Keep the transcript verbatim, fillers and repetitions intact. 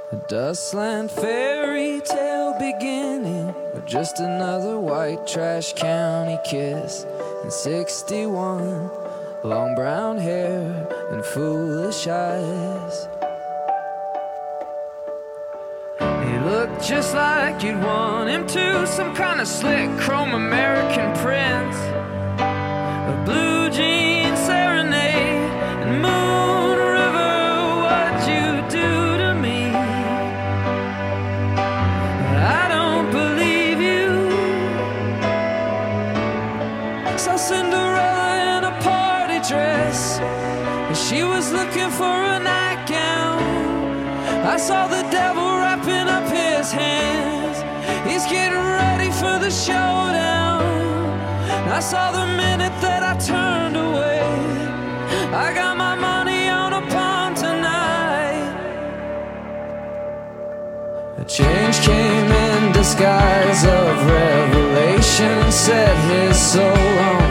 A dustland fairy tale beginning with just another white trash county kiss. And sixty-one, long brown hair and foolish eyes. He looked just like you'd want him to, some kind of slick chrome American prince. A blue jean serenade and Moon River, what'd you do to me? I don't believe you. Saw Cinderella in a party dress, and she was looking for a nightgown. I saw the devil wrapping up his hands, he's getting ready for the showdown. I saw the minute that I turned away, I got my money on a pawn tonight. A change came in disguise of revelation, set his soul on